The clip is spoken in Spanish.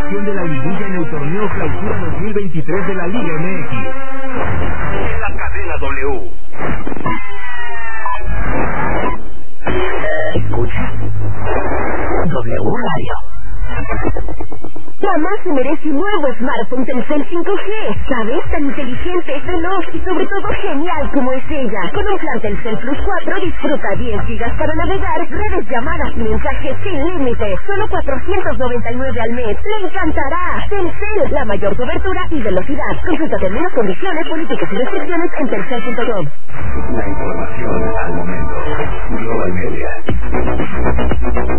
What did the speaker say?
participación de la liguilla en el torneo Clausura 2023 de la Liga MX. En la cadena W. Escucha. W Radio. Mamá se merece un nuevo smartphone Telcel 5G. ¿Sabes? Tan inteligente, veloz y sobre todo genial como es ella. Con un plan Telcel Plus 4 disfruta 10 gigas para navegar, redes, llamadas y mensajes sin límite. Solo 499 al mes. ¡Le encantará! Telcel, la mayor cobertura y velocidad. Consulta términos, condiciones, políticas y restricciones en telcel.com. La información al momento. Global Media.